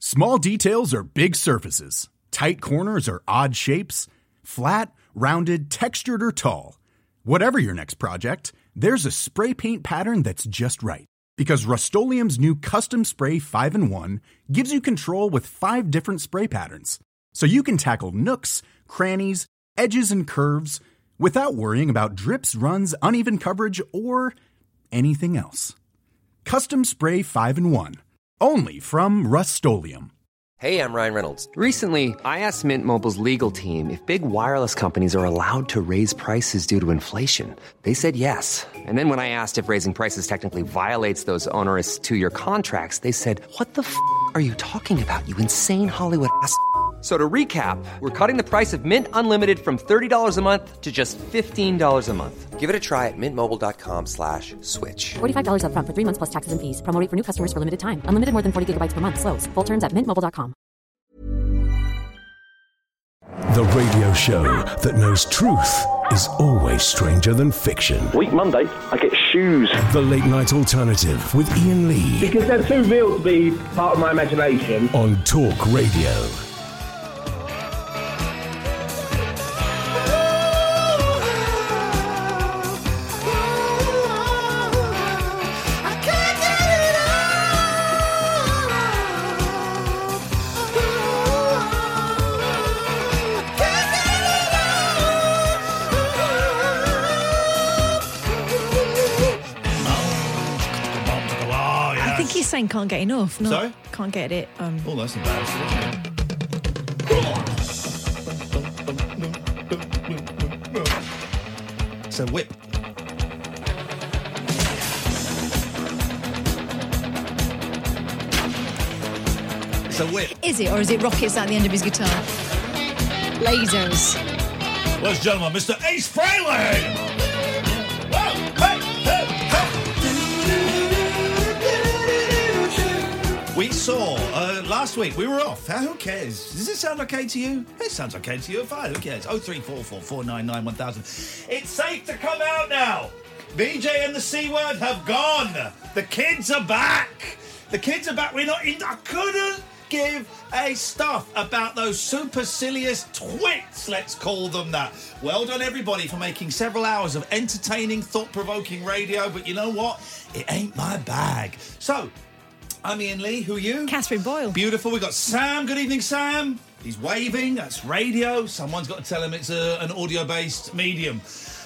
Small details are big surfaces. Tight corners are odd shapes. Flat, rounded, textured, or tall. Whatever your next project, there's a spray paint pattern that's just right. Because Rust-Oleum's new Custom Spray 5-in-1 gives you control with 5 different spray patterns. So you can tackle nooks, crannies, edges, and curves without worrying about drips, runs, uneven coverage, or anything else. Custom Spray 5-in-1. Only from Rust-Oleum. Hey, I'm Ryan Reynolds. Recently, I asked Mint Mobile's legal team if big wireless companies are allowed to raise prices due to inflation. They said yes. And then when I asked if raising prices technically violates those onerous 2-year contracts, they said, "What the f*** are you talking about, you insane Hollywood ass f- So to recap, we're cutting the price of Mint Unlimited from $30 a month to just $15 a month. Give it a try at mintmobile.com/switch. $45 up front for 3 months plus taxes and fees. Promo rate for new customers for limited time. Unlimited more than 40 gigabytes per month. Slows full terms at mintmobile.com. The radio show that knows truth is always stranger than fiction. Week Monday, I get shoes. The Late Night Alternative with Ian Lee. Because they're too real to be part of my imagination. On Talk Radio. He's saying can't get enough. No, Sorry? Can't get it. Oh, that's embarrassing, isn't it? It's a whip. It's a whip. Is it, or is it rockets at the end of his guitar? Lasers. Ladies and gentlemen, Mr. Ace Frehley! We saw last week, we were off. Who cares? Does it sound okay to you? It sounds okay to you. Fine, who cares? 03444991000. It's safe to come out now. BJ and the C word have gone. The kids are back. The kids are back. We're not in. I couldn't give a stuff about those supercilious twits, let's call them that. Well done, everybody, for making several hours of entertaining, thought-provoking radio. But you know what? It ain't my bag. So, I'm Ian Lee. Who are you? Catherine Boyle. Beautiful. We've got Sam. Good evening, Sam. He's waving. That's radio. Someone's got to tell him it's an audio-based medium.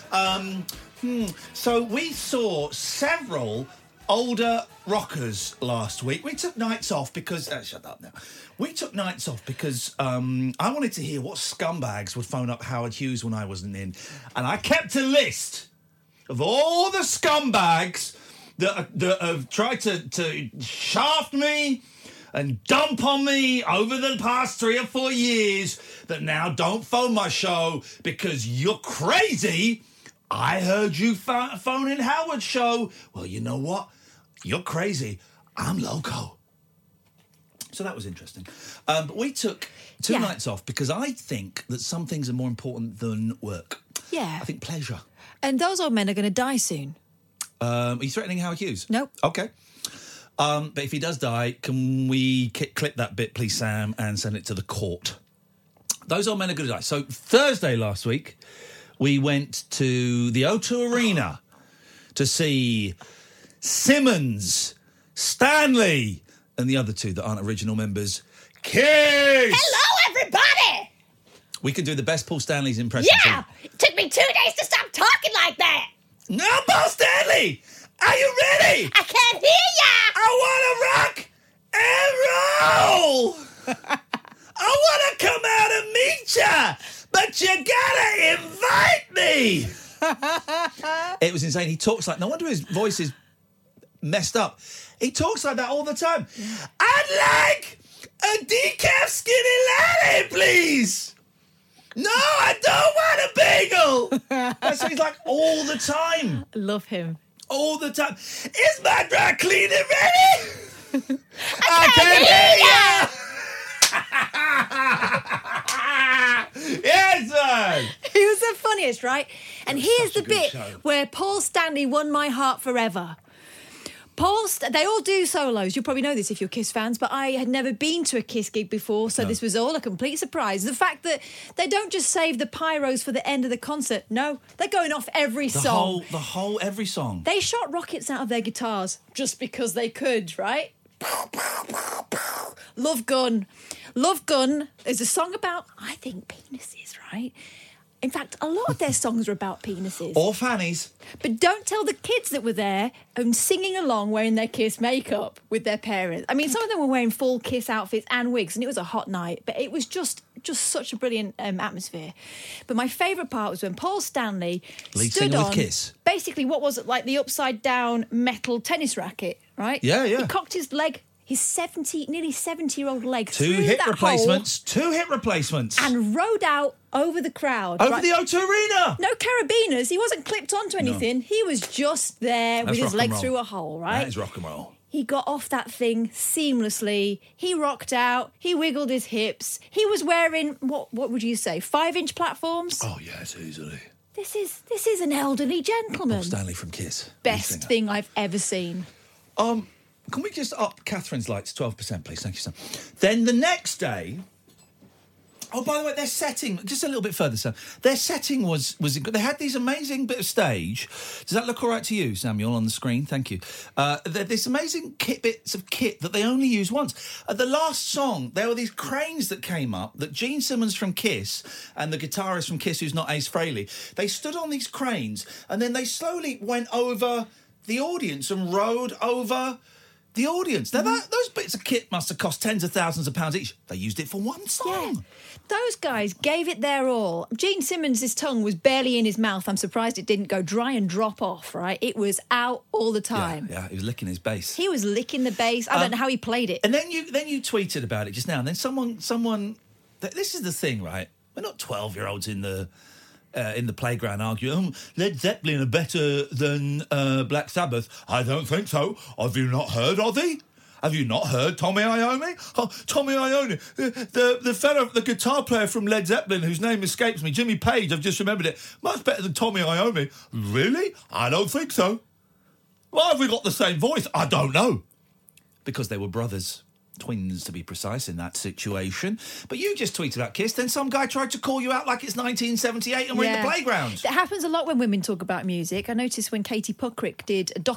So we saw several older rockers last week. We took nights off because... shut up now. We took nights off because I wanted to hear what scumbags would phone up Howard Hughes when I wasn't in. And I kept a list of all the scumbags that have tried to shaft me and dump on me over the past 3 or 4 years that now don't phone my show because you're crazy. I heard you phone in Howard's show. Well, you know what? You're crazy. I'm loco. So that was interesting. But we took two nights off because I think that some things are more important than work. Yeah. I think pleasure. And those old men are going to die soon. Are you threatening Howard Hughes? Nope. Okay. But if he does die, can we clip that bit, please, Sam, and send it to the court? Those old men are going to die. So Thursday last week, we went to the O2 Arena to see Simmons, Stanley, and the other two that aren't original members, Kiss! Hello, everybody! We could do the best Paul Stanley's impression. Yeah! It took me 2 days to stop talking like that! No, Paul Stanley! Are you ready? I can't hear ya! I want to rock and roll! I want to come out and meet ya! But you gotta invite me! It was insane. He talks like... No wonder his voice is messed up. He talks like that all the time. I'd like a decaf skinny latte, please! No, I don't want a bagel! That's what he's like all the time. Love him. All the time. Is my dry cleaner ready? I can't hear ya! Yes, man! He was the funniest, right? And here's the bit show. where Paul Stanley won my heart forever. They all do solos. You'll probably know this if you're Kiss fans, but I had never been to a Kiss gig before, so this was all a complete surprise. The fact that they don't just save the pyros for the end of the concert. No, they're going off every song. Every song. They shot rockets out of their guitars just because they could, right? Love Gun. Love Gun is a song about, I think, penises, right? In fact, a lot of their songs are about penises. Or fannies. But don't tell the kids that were there and singing along wearing their Kiss makeup with their parents. I mean, some of them were wearing full Kiss outfits and wigs, and it was a hot night, but it was just such a brilliant atmosphere. But my favourite part was when Paul Stanley stood on Kiss. Basically what was it, like the upside-down metal tennis racket, right? Yeah. He cocked his leg, his nearly 70-year-old leg Two through hip that replacements. hole and rode out over the crowd. Over the O2 Arena. No carabiners. He wasn't clipped onto anything. No. He was just there with his leg through a hole, right? That is rock and roll. He got off that thing seamlessly. He rocked out. He wiggled his hips. He was wearing, what would you say, 5-inch platforms? Oh, yes, easily. This is an elderly gentleman. Paul Stanley from Kiss. Best thing I've ever seen. Can we just up Catherine's lights 12%, please? Thank you, Sam. Then the next day... Oh, by the way, their setting, just a little bit further, Sam. Their setting was they had these amazing bit of stage. Does that look all right to you, Samuel, on the screen? Thank you. This amazing bits of kit that they only use once. At the last song, there were these cranes that came up that Gene Simmons from Kiss and the guitarist from Kiss, who's not Ace Frehley, they stood on these cranes and then they slowly went over the audience and rode over... the audience. Now, those bits of kit must have cost tens of thousands of pounds each. They used it for one song. Yeah. Those guys gave it their all. Gene Simmons' tongue was barely in his mouth. I'm surprised it didn't go dry and drop off, right? It was out all the time. Yeah, he was licking his bass. He was licking the bass. I don't know how he played it. And then you tweeted about it just now, and then someone... This is the thing, right? We're not 12-year-olds in the playground arguing, Led Zeppelin are better than Black Sabbath. I don't think so. Have you not heard, Ozzy? Have you not heard Tommy Iommi? Oh, Tommy Iommi, the guitar player from Led Zeppelin, whose name escapes me, Jimmy Page, I've just remembered it, much better than Tommy Iommi. Really? I don't think so. Why have we got the same voice? I don't know. Because they were brothers. Twins, to be precise, in that situation. But you just tweeted about Kiss, then some guy tried to call you out like it's 1978 and we're in the playground. That happens a lot when women talk about music. I noticed when Katie Puckrick did a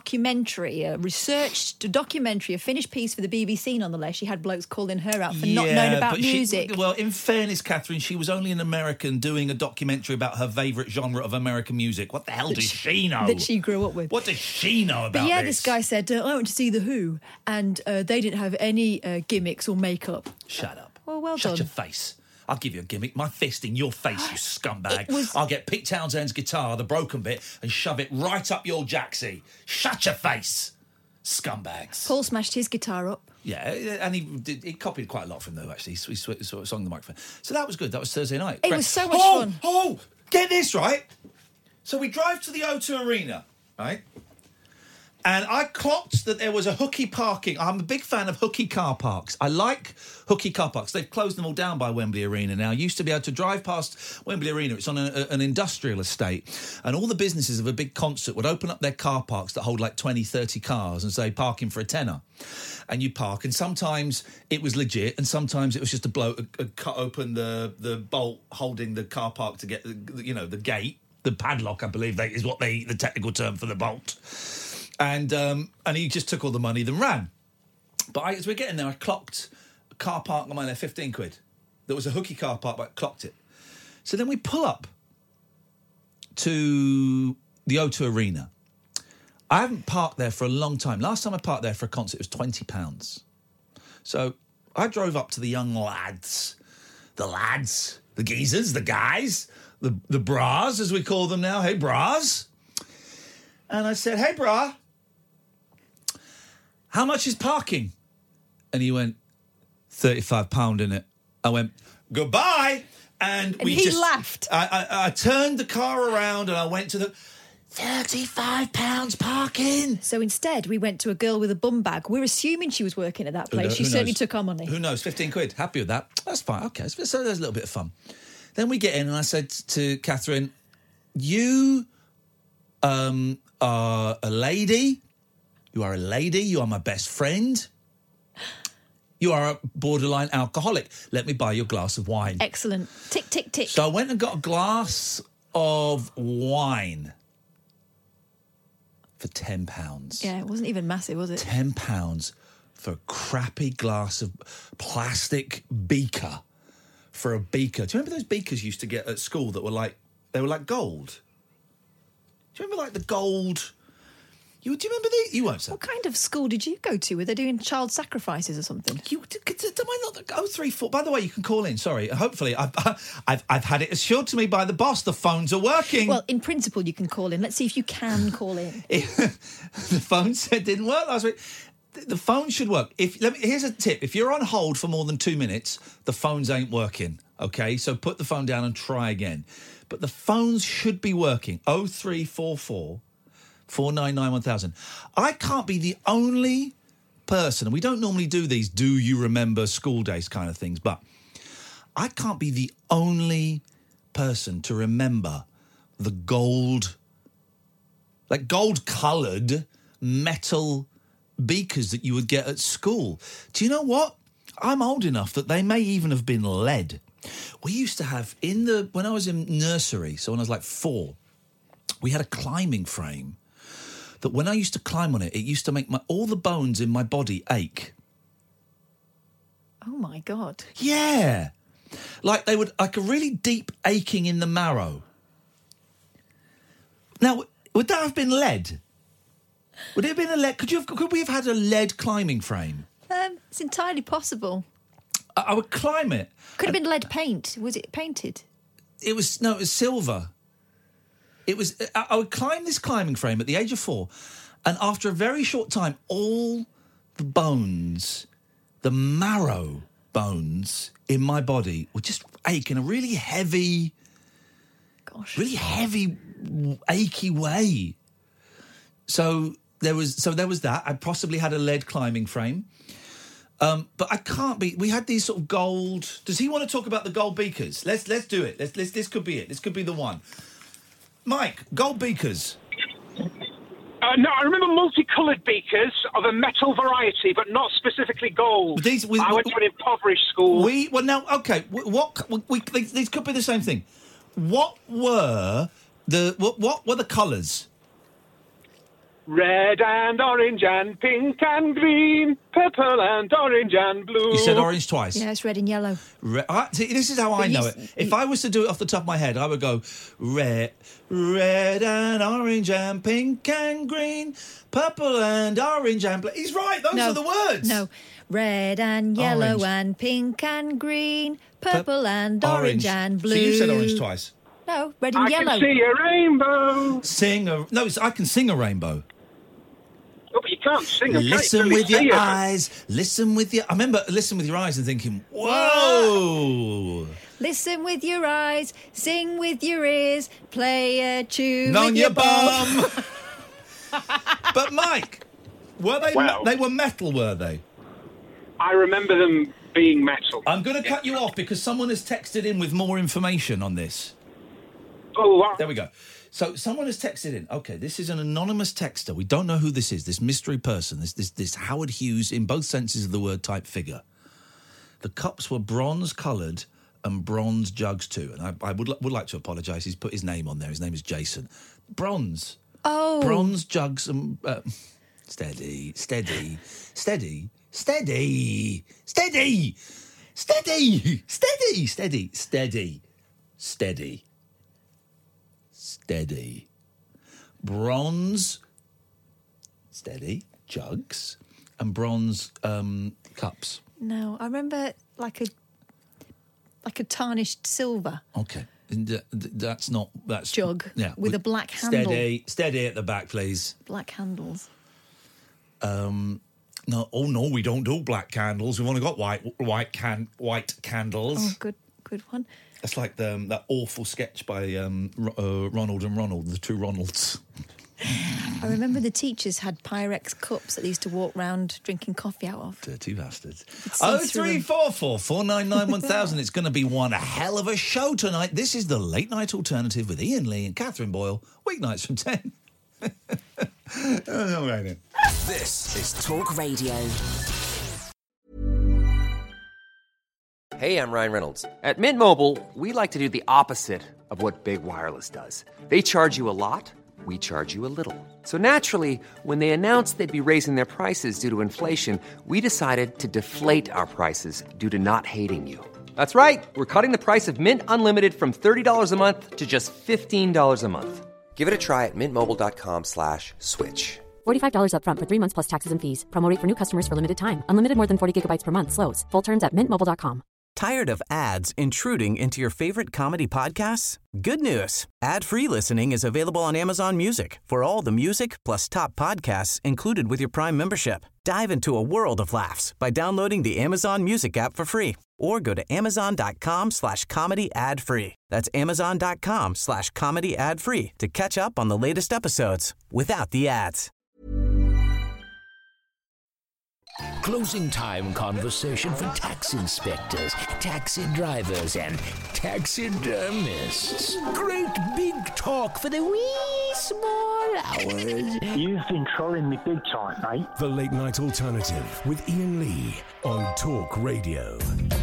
researched documentary, a finished piece for the BBC nonetheless, she had blokes calling her out for not knowing about music. Well, in fairness, Catherine, she was only an American doing a documentary about her favourite genre of American music. What the hell does she know? That she grew up with. What does she know about this guy said, I went to see The Who, and they didn't have any gimmicks or makeup. Shut up. Well, done. Shut your face. I'll give you a gimmick. My fist in your face, you scumbag. I'll get Pete Townshend's guitar, the broken bit, and shove it right up your jacksie. Shut your face, scumbags. Paul smashed his guitar up. Yeah, and he copied quite a lot from them, actually. He sort of sung the microphone. So that was good. That was Thursday night. It was so much fun. Oh, get this, right? So we drive to the O2 Arena, right? And I clocked that there was a hooky parking. I'm a big fan of hooky car parks. I like hooky car parks. They've closed them all down by Wembley Arena now. You used to be able to drive past Wembley Arena. It's on an industrial estate. And all the businesses of a big concert would open up their car parks that hold like 20, 30 cars and say, parking for a tenner. And you park. And sometimes it was legit and sometimes it was just a bloke cut open the bolt holding the car park to get, the gate. The padlock, I believe, is what the technical term for the bolt. And he just took all the money, then ran. But as we're getting there, I clocked a car park on my left, 15 quid. There was a hooky car park, but I clocked it. So then we pull up to the O2 Arena. I haven't parked there for a long time. Last time I parked there for a concert, it was £20. So I drove up to the young lads, the geezers, the guys, the bras, as we call them now. Hey, bras. And I said, hey, brah, how much is parking? And he went, £35, innit? I went, goodbye. And he laughed. I turned the car around and I went to the... £35 parking. So instead, we went to a girl with a bum bag. We're assuming she was working at that place. She certainly took our money. Who knows? 15 quid. Happy with that. That's fine. Okay. So there's a little bit of fun. Then we get in and I said to Catherine, you are a lady You are a lady. You are my best friend. You are a borderline alcoholic. Let me buy you a glass of wine. Excellent. Tick, tick, tick. So I went and got a glass of wine for £10. Yeah, it wasn't even massive, was it? £10 for a crappy glass of plastic beaker. For a beaker. Do you remember those beakers you used to get at school that were like gold? Do you remember like the gold? Do you remember these? You won't say. What kind of school did you go to? Were they doing child sacrifices or something? Am I not 034? By the way, you can call in. Sorry, hopefully I've had it assured to me by the boss the phones are working. Well, in principle, you can call in. Let's see if you can call in. The phone said didn't work last week. The phone should work. Here's a tip: if you're on hold for more than 2 minutes, the phones ain't working. Okay, so put the phone down and try again. But the phones should be working. 0344 499 1000. I can't be the only person, and we don't normally do these do you remember school days kind of things, but I can't be the only person to remember the gold-coloured metal beakers that you would get at school. Do you know what? I'm old enough that they may even have been lead. We used to have when I was in nursery, so when I was like 4, we had a climbing frame that when I used to climb on it, it used to make all the bones in my body ache. Oh, my God. Yeah. Like a really deep aching in the marrow. Now, would that have been lead? Would it have been a lead? Could we have had a lead climbing frame? It's entirely possible. I would climb it. Could have been lead paint. Was it painted? It was silver. I would climb this climbing frame at the age of 4, and after a very short time, all the bones, the marrow bones in my body would just ache in a really heavy, achy way. So there was that. I possibly had a lead climbing frame. But I can't be. We had these sort of gold. Does he want to talk about the gold beakers? Let's do it. This could be it. This could be the one. Mike, gold beakers. No, I remember multicoloured beakers of a metal variety, but not specifically gold. I went to an impoverished school. These could be the same thing. What were the colours? Red and orange and pink and green, purple and orange and blue. You said orange twice. Yeah, it's red and yellow. See, this is how I know it. If I was to do it off the top of my head, I would go red and orange and pink and green, purple and orange and blue. He's right. Those are the words. No. Red and yellow and pink and green, purple and orange and blue. So you said orange twice. No, red and yellow. I can see a rainbow. I can sing a rainbow. Oh, but you can't sing. Listen with your eyes. Listen with your... I remember listening with your eyes and thinking, whoa. Listen with your eyes, sing with your ears, play a tune on with your your bum. But Mike, were they? They were metal, were they? I remember them being metal. I'm going to cut you off because someone has texted in with more information on this. Oh, wow. There we go. So someone has texted in. Okay, this is an anonymous texter. We don't know who this is. This mystery person. This Howard Hughes, in both senses of the word, type figure. The cups were bronze-coloured and bronze jugs too. And I would like to apologise. He's put his name on there. His name is Jason. Bronze. Oh. Bronze jugs and... Steady. Steady. Steady. Steady. Steady. Steady. Steady. Steady. Steady. Steady. Steady. Bronze, steady, jugs and bronze cups. No, I remember like a tarnished silver. Okay. That's jug, yeah, with a black handle. Steady at the back, please. Black handles. No, we don't do black candles. We've only got white candles. Oh, good one. That's like that awful sketch by Ronald and Ronald, the two Ronalds. I remember the teachers had Pyrex cups that they used to walk round drinking coffee out of. Dirty bastards. 0344 499 1000. It's going to be one hell of a show tonight. This is the Late Night Alternative with Ian Lee and Catherine Boyle. Weeknights from 10. Oh, no, right then. This is Talk Radio. Hey, I'm Ryan Reynolds. At Mint Mobile, we like to do the opposite of what Big Wireless does. They charge you a lot, we charge you a little. So naturally, when they announced they'd be raising their prices due to inflation, we decided to deflate our prices due to not hating you. That's right. We're cutting the price of Mint Unlimited from $30 a month to just $15 a month. Give it a try at mintmobile.com/switch. $45 up front for 3 months plus taxes and fees. Promo rate for new customers for limited time. Unlimited more than 40 gigabytes per month. Slows full terms at mintmobile.com. Tired of ads intruding into your favorite comedy podcasts? Good news. Ad-free listening is available on Amazon Music for all the music plus top podcasts included with your Prime membership. Dive into a world of laughs by downloading the Amazon Music app for free or go to amazon.com/comedy ad-free. That's amazon.com/comedy ad-free to catch up on the latest episodes without the ads. Closing time conversation for tax inspectors, taxi drivers, and taxidermists. Great big talk for the wee small hours. You've been trolling me big time, mate. The Late Night Alternative with Ian Lee on Talk Radio.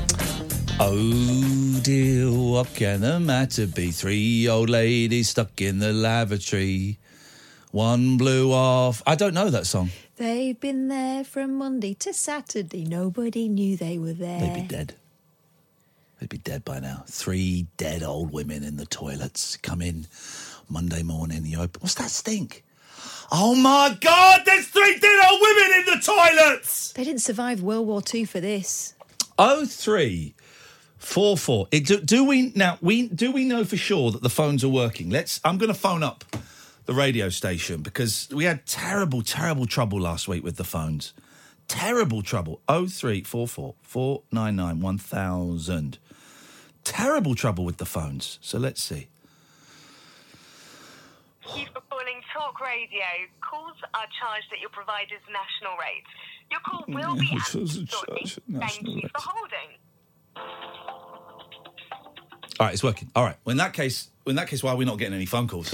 Oh dear, what can the matter be? 3 old ladies stuck in the lavatory. One blew off. I don't know that song. They've been there from Monday to Saturday. Nobody knew they were there. They'd be dead. They'd be dead by now. 3 dead old women in the toilets. Come in Monday morning, you open. What's that stink? Oh my God, there's 3 dead old women in the toilets! They didn't survive World War II for this. 0344. Do we know for sure that the phones are working? I'm going to phone up the radio station because we had terrible trouble last week with the phones. Terrible trouble. 0344 499 1000. Terrible trouble with the phones. So let's see. Thank you for calling Talk Radio. Calls are charged at your provider's national rate. Your call will be answered shortly. Thank you for holding. All right, it's working. All right. Well, in that case, why are we not getting any phone calls?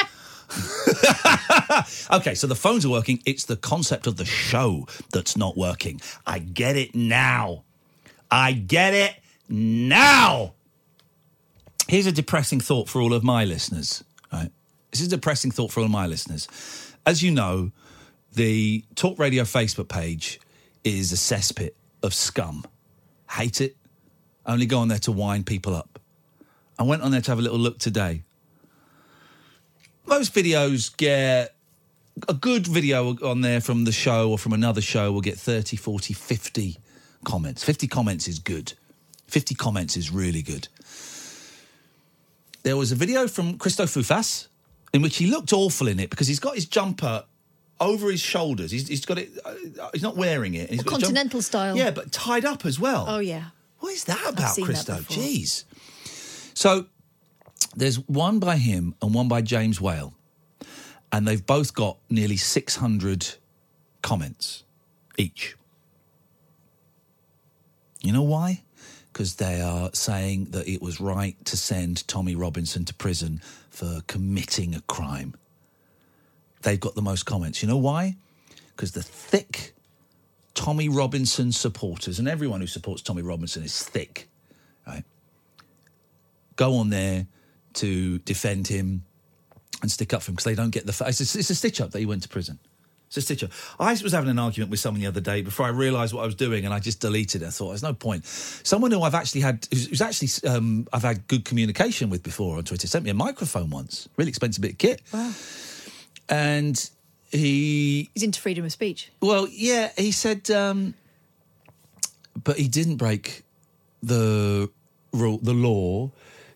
Okay, so the phones are working. It's the concept of the show that's not working. I get it now. Here's a depressing thought for all of my listeners. Right? This is a depressing thought for all of my listeners. As you know, the Talk Radio Facebook page is a cesspit of scum. Hate it. Only go on there to wind people up. I went on there to have a little look today. Most videos get a good video on there from the show or from another show will get 30, 40, 50 comments. 50 comments is good. 50 comments is really good. There was a video from Christo Fufas in which he looked awful in it because he's got his jumper over his shoulders. He's got it. He's not wearing it. He's got continental style. Yeah, but tied up as well. Oh yeah. What is that about, Christo? That Jeez. So there's one by him and one by James Whale, and they've both got nearly 600 comments each. You know why? Because they are saying that it was right to send Tommy Robinson to prison for committing a crime. They've got the most comments. You know why? Because the thick Tommy Robinson supporters, and everyone who supports Tommy Robinson is thick, right? Go on there to defend him and stick up for him because they don't get the... It's a stitch-up that he went to prison. It's a stitch-up. I was having an argument with someone the other day before I realised what I was doing, and I just deleted it. I thought, there's no point. Someone who I've actually had... I've had good communication with before on Twitter sent me a microphone once. Really expensive bit of kit. Wow. And he's into freedom of speech. Well, yeah, he said... but he didn't break the law.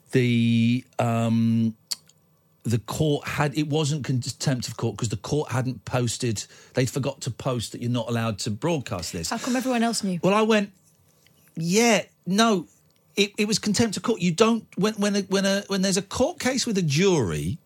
The court had... It wasn't contempt of court because the court hadn't posted... They forgot to post that you're not allowed to broadcast this. How come everyone else knew? Well, I went, yeah, no, it was contempt of court. You don't... When there's a court case with a jury,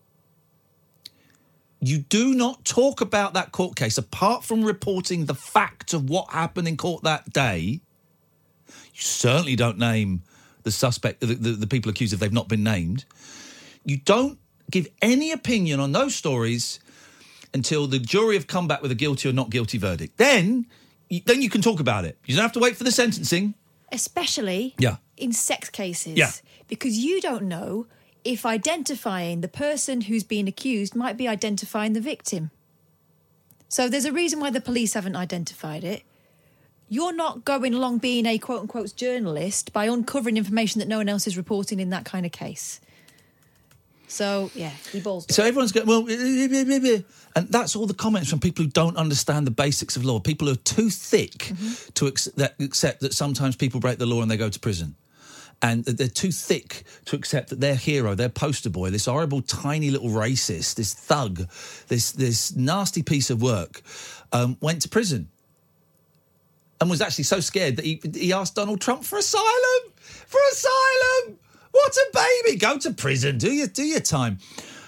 you do not talk about that court case apart from reporting the facts of what happened in court that day. You certainly don't name the suspect, the people accused if they've not been named. You don't give any opinion on those stories until the jury have come back with a guilty or not guilty verdict. Then you can talk about it. You don't have to wait for the sentencing. Especially in sex cases. Yeah. Because you don't know if identifying the person who's being accused might be identifying the victim. So there's a reason why the police haven't identified it. You're not going along being a quote-unquote journalist by uncovering information that no one else is reporting in that kind of case. So, yeah, he balls. So everyone's going, well, and that's all the comments from people who don't understand the basics of law. People who are too thick to accept that sometimes people break the law and they go to prison. And they're too thick to accept that their hero, their poster boy, this horrible, tiny little racist, this thug, this nasty piece of work, went to prison. And was actually so scared that he asked Donald Trump for asylum! For asylum! What a baby! Go to prison. Do your time.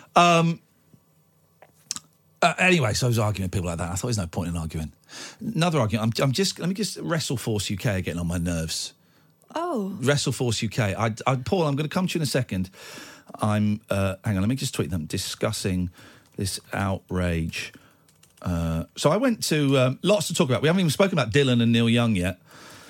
Anyway, so I was arguing with people like that. I thought there's no point in arguing. Another argument. Let me just WrestleForce UK are getting on my nerves. Oh. WrestleForce UK. Paul, I'm going to come to you in a second. Hang on, let me just tweet them. Discussing this outrage. So I went to lots to talk about. We haven't even spoken about Dylan and Neil Young yet.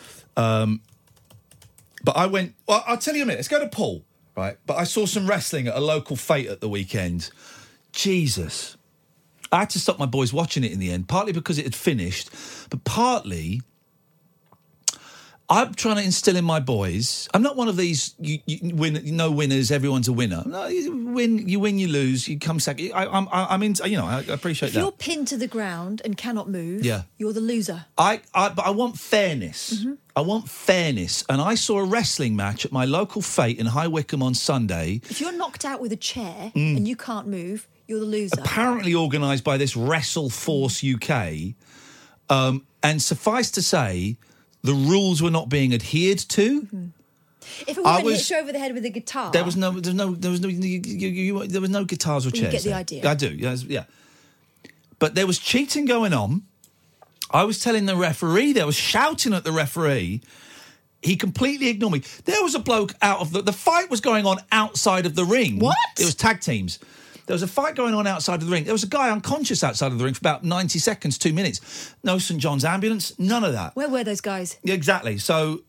But I went... Well, I'll tell you in a minute. Let's go to Paul, right? But I saw some wrestling at a local fete at the weekend. Jesus. I had to stop my boys watching it in the end, partly because it had finished, but partly... I'm trying to instill in my boys... I'm not one of these you win, no winners, everyone's a winner. No, you win, you lose, you come second. I'm into... I appreciate if that. If you're pinned to the ground and cannot move, you're the loser. But I want fairness. Mm-hmm. I want fairness. And I saw a wrestling match at my local fete in High Wycombe on Sunday. If you're knocked out with a chair and you can't move, you're the loser. Apparently organised by this WrestleForce UK. And suffice to say... the rules were not being adhered to. Mm-hmm. If a woman hits you over the head with a guitar, there was no guitars or chairs. You get the idea. I do. Yeah. But there was cheating going on. I was telling the referee. There was shouting at the referee. He completely ignored me. There was a bloke out of the fight was going on outside of the ring. What? It was tag teams. There was a fight going on outside of the ring. There was a guy unconscious outside of the ring for about 90 seconds, 2 minutes. No St John's ambulance, none of that. Where were those guys? Exactly. So,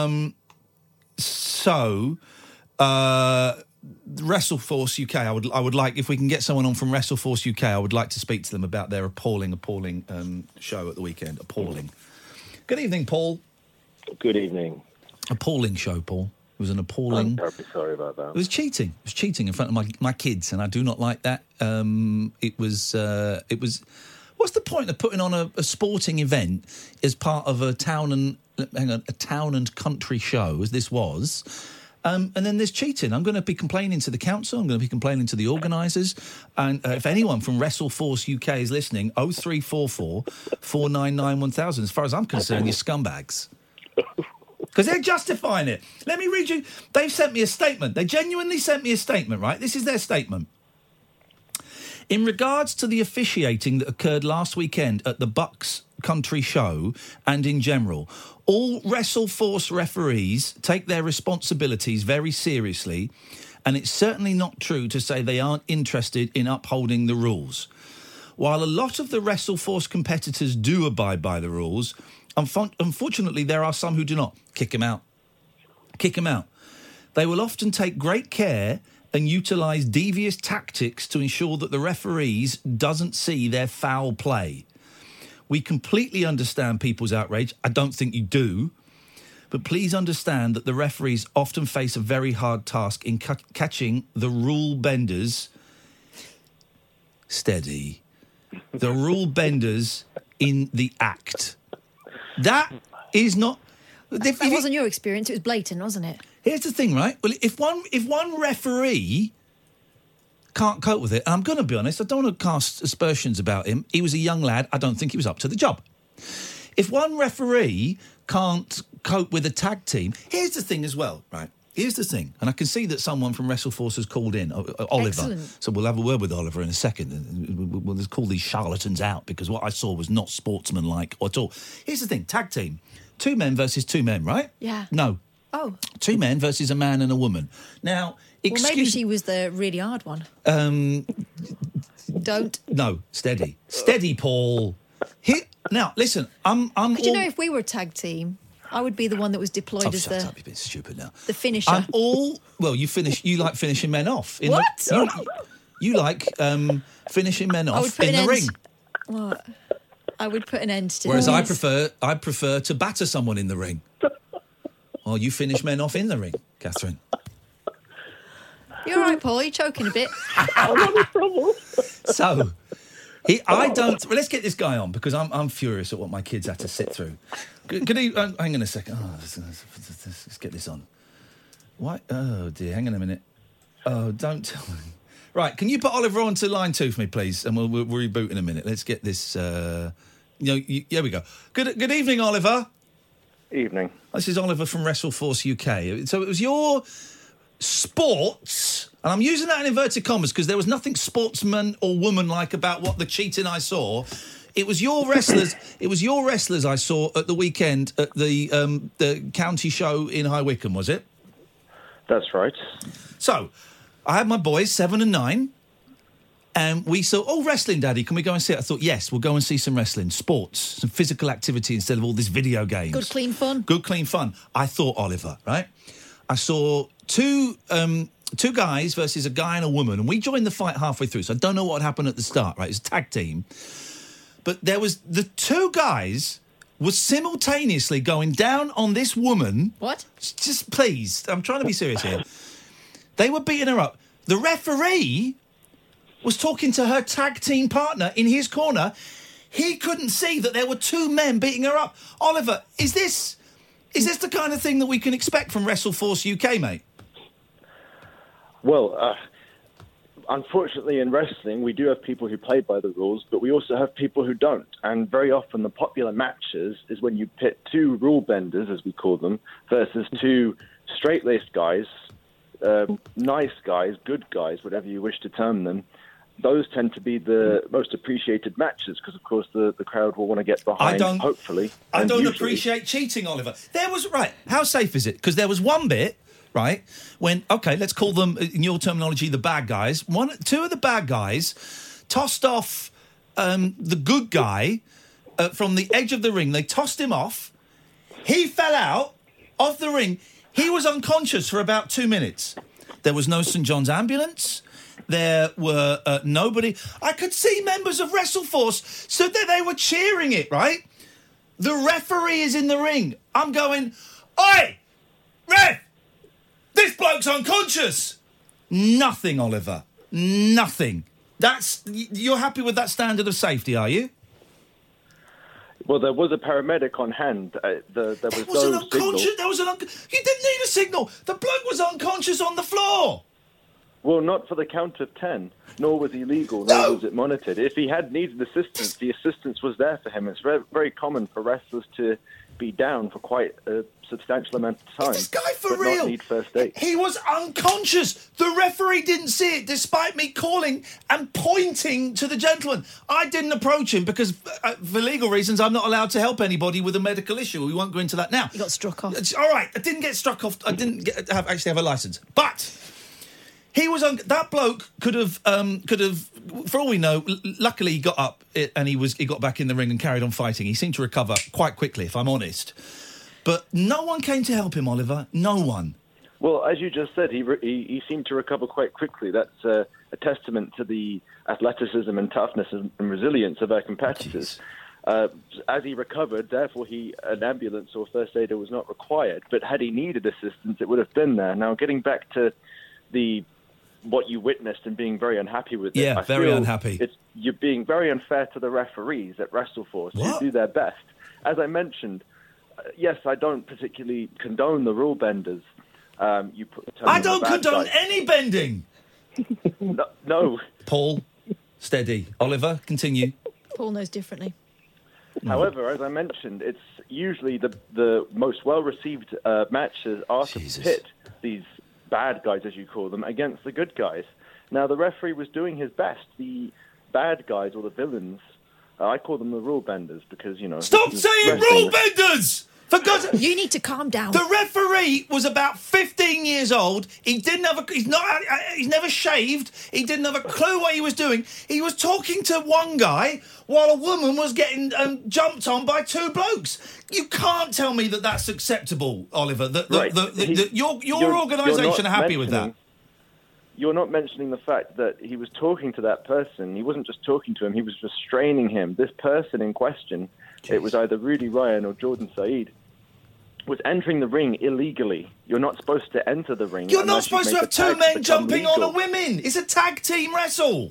WrestleForce UK, I would like, if we can get someone on from WrestleForce UK, I would like to speak to them about their appalling show at the weekend. Appalling. Good evening, Paul. Good evening. Appalling show, Paul. It was an appalling... I'm terribly sorry about that. It was cheating. It was cheating in front of my kids, and I do not like that. It was... What's the point of putting on a sporting event as part of a town and country show, as this was? And then there's cheating. I'm going to be complaining to the council. I'm going to be complaining to the organisers. And if anyone from WrestleForce UK is listening, 0344 499 1000. As far as I'm concerned, you're scumbags. Because they're justifying it. Let me read you. They've sent me a statement. They genuinely sent me a statement, right? This is their statement. In regards to the officiating that occurred last weekend at the Bucks Country Show and in general, all WrestleForce referees take their responsibilities very seriously, and it's certainly not true to say they aren't interested in upholding the rules. While a lot of the WrestleForce competitors do abide by the rules... unfortunately, there are some who do not. Kick them out. Kick them out. They will often take great care and utilise devious tactics to ensure that the referees doesn't see their foul play. We completely understand people's outrage. I don't think you do. But please understand that the referees often face a very hard task in catching the rule benders... Steady. The rule benders in the act. That is not... That wasn't your experience, it was blatant, wasn't it? Here's the thing, right? Well, if one referee can't cope with it, and I'm going to be honest, I don't want to cast aspersions about him. He was a young lad. I don't think he was up to the job. If one referee can't cope with a tag team... Here's the thing as well, right? Here's the thing, and I can see that someone from WrestleForce has called in, Oliver. Excellent. So we'll have a word with Oliver in a second. We'll just call these charlatans out, because what I saw was not sportsmanlike at all. Here's the thing, tag team, 2 men versus 2 men, right? Yeah. No. Oh. Two men versus a man and a woman. Now, Well, maybe she was the really hard one. Don't. No, steady. Steady, Paul. Now, listen, I'm Could you know if we were a tag team, I would be the one that was deployed as shut up, you're a bit stupid now. the finisher. I'm all... Well, you like finishing men off. What? You like finishing men I would off put in an the end- ring. What? I would put an end to Whereas this. I prefer to batter someone in the ring. Well, you finish men off in the ring, Catherine. You're all right, Paul. You're choking a bit. So, I don't... Well, let's get this guy on, because I'm furious at what my kids had to sit through. Could he... hang on a second. Oh, let's get this on. What? Oh, dear. Hang on a minute. Oh, don't tell me. Right, can you put Oliver onto line 2 for me, please? And we'll reboot in a minute. Let's get this... here we go. Good evening, Oliver. Evening. This is Oliver from WrestleForce UK. So it was your sports, and I'm using that in inverted commas because there was nothing sportsman or woman-like about what the cheating I saw. It was your wrestlers. It was your wrestlers I saw at the weekend at the county show in High Wycombe, was it? That's right. So, I had my boys, 7 and 9, and we saw, wrestling, Daddy, can we go and see it? I thought, yes, we'll go and see some wrestling, sports, some physical activity instead of all this video games. Good, clean fun. Good, clean fun. I thought, Oliver, right? I saw two guys versus a guy and a woman, and we joined the fight halfway through, so I don't know what happened at the start, right? It was a tag team. But there was the two guys were simultaneously going down on this woman. What? Just please, I'm trying to be serious here. They were beating her up. The referee was talking to her tag team partner in his corner. He couldn't see that there were two men beating her up. Oliver, is this the kind of thing that we can expect from WrestleForce UK, mate? Well, unfortunately in wrestling, we do have people who play by the rules, but we also have people who don't. And very often the popular matches is when you pit two rule benders, as we call them, versus two straight-laced guys, nice guys, good guys, whatever you wish to term them. Those tend to be the most appreciated matches because, of course, the crowd will want to get behind, hopefully. I don't appreciate cheating, Oliver. How safe is it? Because there was one bit, right, when, OK, let's call them, in your terminology, the bad guys. Two of the bad guys tossed off the good guy from the edge of the ring. They tossed him off. He fell out of the ring. He was unconscious for about 2 minutes. There was no St. John's ambulance. There were nobody. I could see members of WrestleForce stood there. They were cheering it, right? The referee is in the ring. I'm going, oi, ref, this bloke's unconscious. Nothing, Oliver. Nothing. You're happy with that standard of safety, are you? Well, there was a paramedic on hand. There was no signal. You didn't need a signal. The bloke was unconscious on the floor. Well, not for the count of 10, nor was he legal, nor was it monitored. If he had needed assistance, the assistance was there for him. It's very, very common for wrestlers to be down for quite a substantial amount of time. Is this guy for but real? Not need first aid. He was unconscious. The referee didn't see it, despite me calling and pointing to the gentleman. I didn't approach him because, for legal reasons, I'm not allowed to help anybody with a medical issue. We won't go into that now. You got struck off. All right, I didn't get struck off. I didn't actually have a licence. But he was that bloke could have, for all we know, luckily he got up and he got back in the ring and carried on fighting. He seemed to recover quite quickly, if I'm honest. But no one came to help him, Oliver. No one. Well, as you just said, he seemed to recover quite quickly. That's a testament to the athleticism and toughness and resilience of our competitors. As he recovered, therefore, an ambulance or first aider was not required. But had he needed assistance, it would have been there. Now, getting back to what you witnessed and being very unhappy with it. Yeah, very unhappy. You're being very unfair to the referees at WrestleForce who do their best. As I mentioned, yes, I don't particularly condone the rule benders. I don't condone any bending. No. Paul, steady. Oliver, continue. Paul knows differently. However, as I mentioned, it's usually the most well-received matches are to pit these bad guys, as you call them, against the good guys. Now, the referee was doing his best. The bad guys, or the villains, I call them the rule benders because, Stop saying rule benders! For God's sake. You need to calm down. The referee was about 15 years old. He didn't have he's never shaved. He didn't have a clue what he was doing. He was talking to one guy while a woman was getting jumped on by two blokes. You can't tell me that that's acceptable, Oliver. Your organisation are happy with that. You're not mentioning the fact that he was talking to that person. He wasn't just talking to him, he was restraining him. This person in question, it was either Rudy Ryan or Jordan Said, was entering the ring illegally. You're not supposed to enter the ring. You're not supposed to have two men jumping on a woman. It's a tag team wrestle.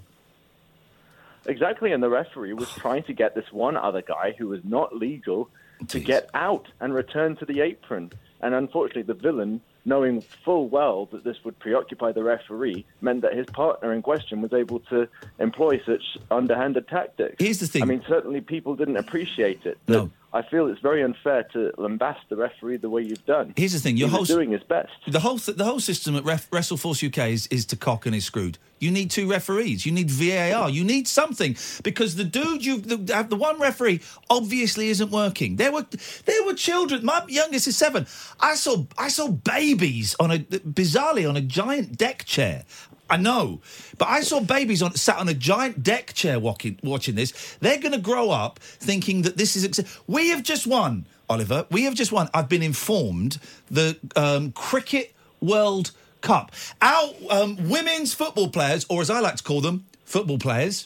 Exactly, and the referee was trying to get this one other guy who was not legal to get out and return to the apron. And unfortunately, the villain, knowing full well that this would preoccupy the referee, meant that his partner in question was able to employ such underhanded tactics. Here's the thing. I mean, certainly people didn't appreciate it. No. I feel it's very unfair to lambast the referee the way you've done. Here's the thing. He was doing his best. The whole system at WrestleForce UK is to cock and is screwed. You need two referees. You need VAR. You need something because the dude the one referee obviously isn't working. There were children. My youngest is 7. I saw babies bizarrely on a giant deck chair. I know, but I saw babies sat on a giant deck chair watching this. They're going to grow up thinking that this is... We have just won, Oliver. We have just won. I've been informed the Cricket World Cup. Our women's football players, or as I like to call them, football players,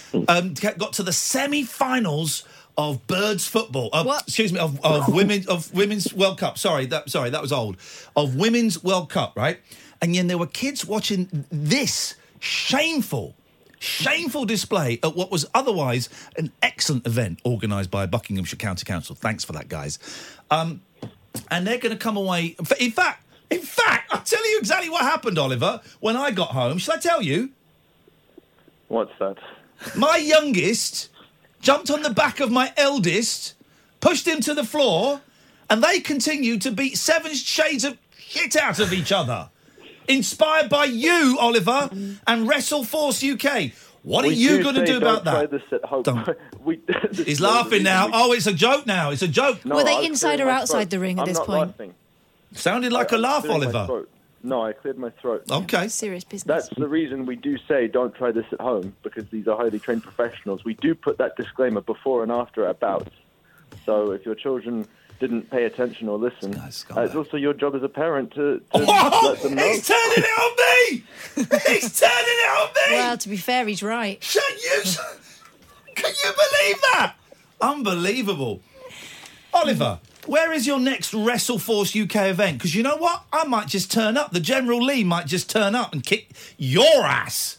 got to the semi-finals of Birds football. Of Women's World Cup. Sorry, that was old. Of Women's World Cup, right? And then there were kids watching this shameful display at what was otherwise an excellent event organised by Buckinghamshire County Council. Thanks for that, guys. And they're going to come away... In fact, I'll tell you exactly what happened, Oliver, when I got home. Shall I tell you? What's that? My youngest jumped on the back of my eldest, pushed him to the floor, and they continued to beat 7 shades of shit out of each other. Inspired by you, Oliver, and WrestleForce UK. What are you going to do about that? Try this at home. He's laughing now. Oh, it's a joke now. It's a joke. Were they inside or outside the ring at this point? Laughing. Sounded like a laugh, Oliver. No, I cleared my throat. Okay. Serious business. That's the reason we do say don't try this at home, because these are highly trained professionals. We do put that disclaimer before and after our bouts. So if your children didn't pay attention or listen, it's also your job as a parent to let them know. He's turning it on me! He's turning it on me! Well, to be fair, he's right. Can you believe that? Unbelievable. Oliver, where is your next WrestleForce UK event? Because you know what? I might just turn up. The General Lee might just turn up and kick your ass.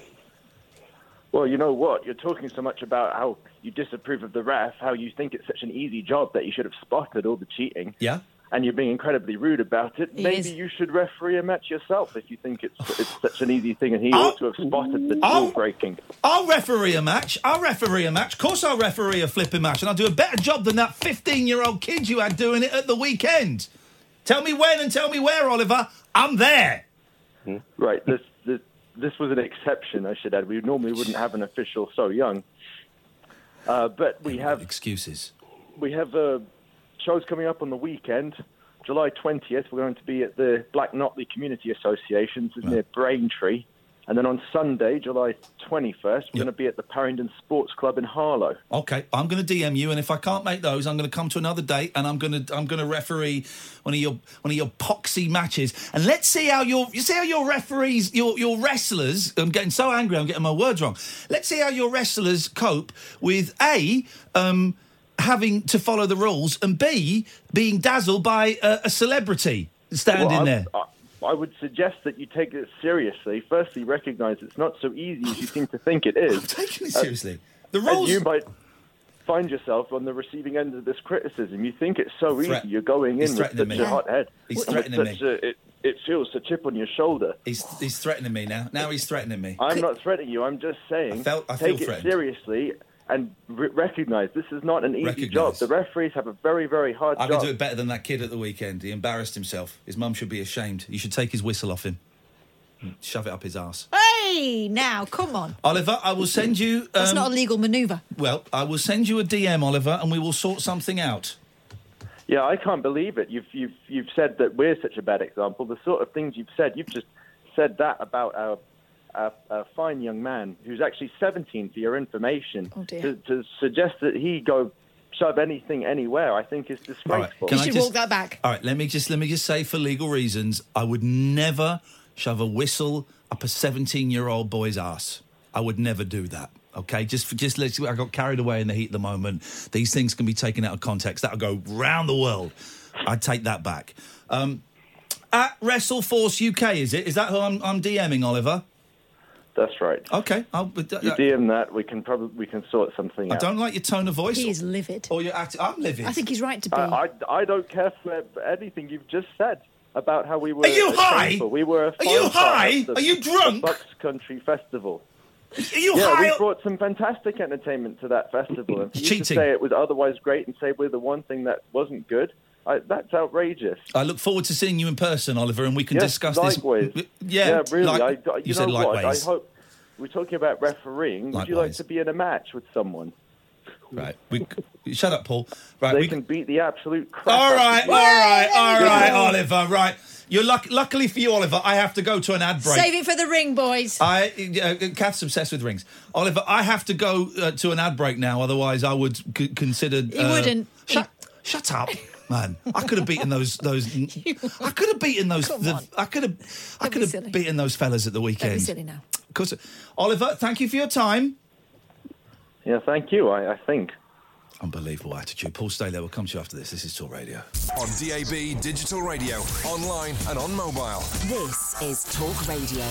Well, you know what? You're talking so much about how you disapprove of the ref, how you think it's such an easy job that you should have spotted all the cheating. Yeah. And you're being incredibly rude about it. Maybe you should referee a match yourself if you think it's such an easy thing, and he ought to have spotted the rule breaking. I'll referee a match. Of course I'll referee a flipping match, and I'll do a better job than that 15-year-old kid you had doing it at the weekend. Tell me when and tell me where, Oliver. I'm there. Right. This was an exception, I should add. We normally wouldn't have an official so young. But we have... Excuses. We have shows coming up on the weekend. July 20th, we're going to be at the Black Notley Community Association, which is near Braintree. And then on Sunday, July 21st, we're going to be at the Parringdon Sports Club in Harlow. Okay, I'm going to DM you, and if I can't make those, I'm going to come to another date, and I'm going to referee one of your poxy matches. And let's see how your referees, your wrestlers. I'm getting so angry, I'm getting my words wrong. Let's see how your wrestlers cope with A, having to follow the rules, and B, being dazzled by a celebrity standing there. I would suggest that you take it seriously. Firstly, recognise it's not so easy as you seem to think it is. I'm taking it seriously. The rules... You might find yourself on the receiving end of this criticism. You think it's so easy. You're going in with such a hot head. He's threatening me. It feels a chip on your shoulder. He's threatening me now. Now he's threatening me. I'm not threatening you. I'm just saying I feel take it threatened. seriously and recognise this is not an easy job. The referees have a very, very hard job. I can do it better than that kid at the weekend. He embarrassed himself. His mum should be ashamed. You should take his whistle off him. Shove it up his arse. Hey, now, come on. Oliver, I will send you... That's not a legal manoeuvre. Well, I will send you a DM, Oliver, and we will sort something out. Yeah, I can't believe it. You've said that we're such a bad example. The sort of things you've just said that about a fine young man who's actually 17, for your information. Oh dear. To suggest that he go shove anything anywhere, I think is disgraceful. You should walk that back. All right, let me just say, for legal reasons, I would never shove a whistle up a 17-year-old boy's ass. I would never do that. Okay, I got carried away in the heat of the moment. These things can be taken out of context. That'll go round the world. I'd take that back. At WrestleForce UK, is it? Is that who I'm DMing, Oliver? That's right. Okay, you DM that. We can sort something out. I don't like your tone of voice. He is livid. Or your I'm livid. I think he's right to be. I don't care for anything you've just said about how we were. Are you high? We were. Are you high? Are you drunk? The Bucks Country Festival. Are you high? We brought some fantastic entertainment to that festival. And for you Cheating. to say it was otherwise great and say we're the one thing that wasn't good, that's outrageous. I look forward to seeing you in person, Oliver, and we can discuss likewise. this. Yeah, really. You said likewise. I hope we're talking about refereeing. Would you like to be in a match with someone? Right. Shut up, Paul. Right. They can beat the absolute crap. All out right, of you. Oliver. Right. You're luckily for you, Oliver, I have to go to an ad break. Save it for the ring, boys. Kath's obsessed with rings. Oliver, I have to go to an ad break now. Otherwise, I would consider. He wouldn't. Shut up, man. I could have beaten those. I could have beaten those. I could have beaten those fellas at the weekend. Don't be silly now. Of course, Oliver. Thank you for your time. Yeah, thank you. I think. Unbelievable attitude. Paul, stay there. We'll come to you after this. This is Talk Radio. On DAB, digital radio, online and on mobile. This is Talk Radio.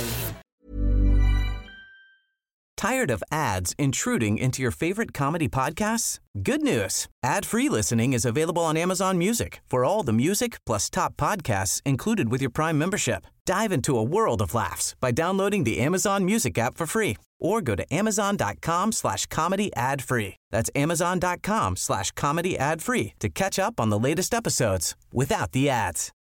Tired of ads intruding into your favorite comedy podcasts? Good news. Ad-free listening is available on Amazon Music for all the music plus top podcasts included with your Prime membership. Dive into a world of laughs by downloading the Amazon Music app for free or go to amazon.com/comedy ad-free. That's amazon.com/comedy ad-free to catch up on the latest episodes without the ads.